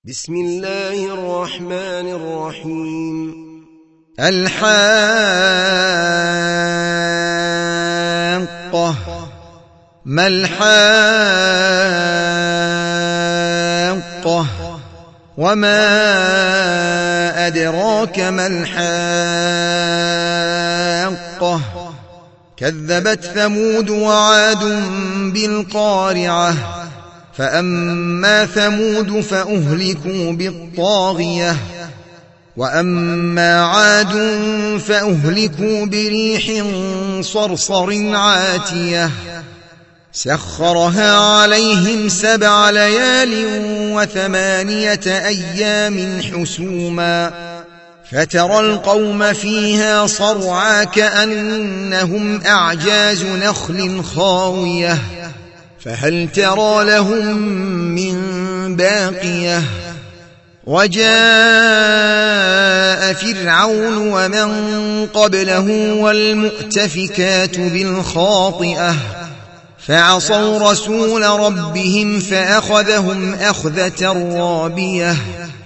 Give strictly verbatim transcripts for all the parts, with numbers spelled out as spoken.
بسم الله الرحمن الرحيم. الحاقة. ما الحاقة؟ وما أدراك ما الحاقة؟ كذبت ثمود وعاد بالقارعة. فأما ثمود فأهلكوا بالطاغية، وأما عاد فأهلكوا بريح صرصر عاتية سخرها عليهم سبع ليال وثمانية أيام حسوما، فترى القوم فيها صرعى كأنهم أعجاز نخل خاوية، فهل ترى لهم من باقية؟ وجاء فرعون ومن قبله والمؤتفكات بالخاطئة فعصوا رسول ربهم فأخذهم أخذة رابية.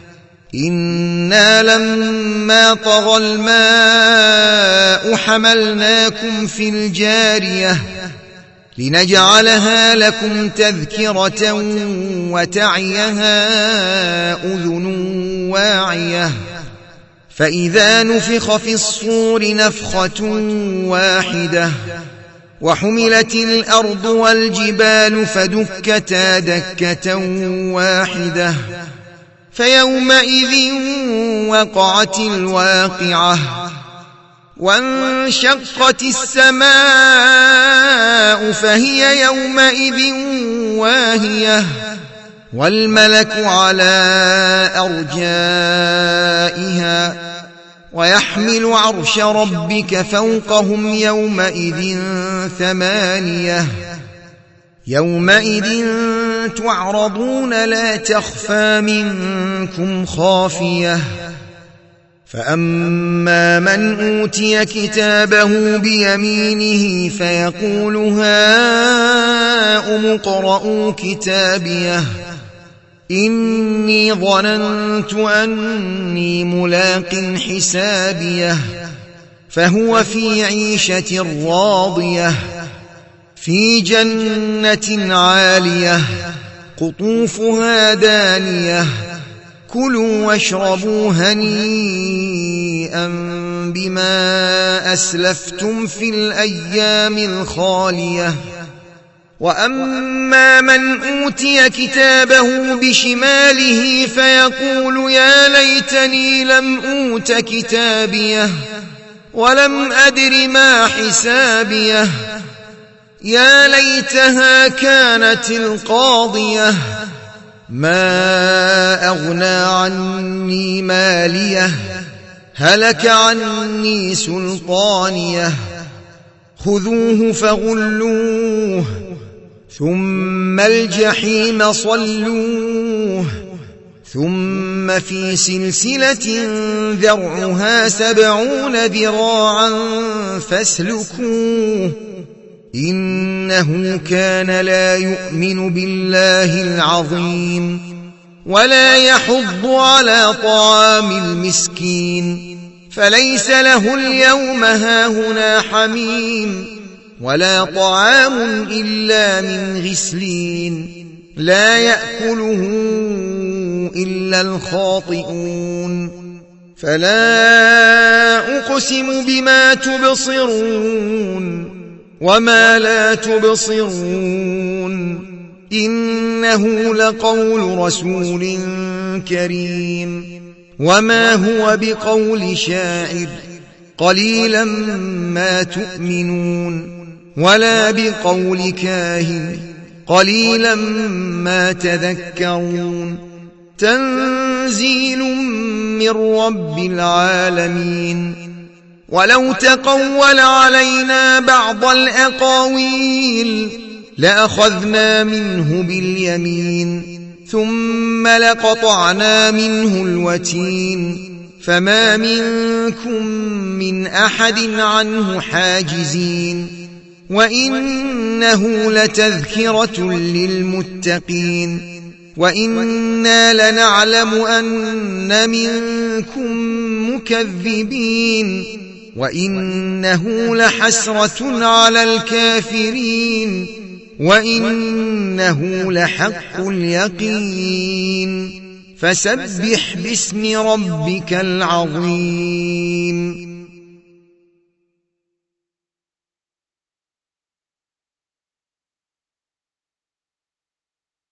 إنا لما طغى الماء حملناكم في الجارية لنجعلها لكم تذكرة وتعيها أذن واعية. فإذا نفخ في الصور نفخة واحدة وحملت الأرض والجبال فدكتا دكة واحدة فيومئذ وقعت الواقعة، وانشقت السماء فهي يومئذ واهية، والملك على أرجائها ويحمل عرش ربك فوقهم يومئذ ثمانية. يومئذ تعرضون لا تخفى منكم خافية. فأما من أوتي كتابه بيمينه فيقول هاؤم اقرءوا كتابيه إني ظننت أني ملاق حسابيه، فهو في عيشة راضية في جنة عالية قطوفها دانية كلوا واشربوا هنيئا بما أسلفتم في الأيام الخالية. وأما من أوتي كتابه بشماله فيقول يا ليتني لم أوت كتابيه ولم أدر ما حسابيه، يا ليتها كانت القاضية ما أغنى عني ماليه هلك عني سلطانيه. خذوه فغلوه ذم الجحيم صلوه ثم في سلسلة ذرعها سبعون ذراعا فاسلكوه إنه كان لا يؤمن بالله العظيم ولا يحض على طعام المسكين، فليس له اليوم هاهنا حميم ولا طعام إلا من غسلين لا يأكله إلا الخاطئون. فلا أقسم بما تبصرون وما لا تبصرون إنه لقول رسول كريم وما هو بقول شاعر قليلا ما تؤمنون ولا بقول كاهن قليلا ما تذكرون. تنزيل من رب العالمين. ولو تقول علينا بعض الأقاويل لأخذنا منه باليمين ثم لقطعنا منه الوتين فما منكم من أحد عنه حاجزين. وإنه لتذكرة للمتقين وإنا لنعلم أن منكم مكذبين وإنه لحسرة على الكافرين وإنه لحق اليقين فسبح باسم ربك العظيم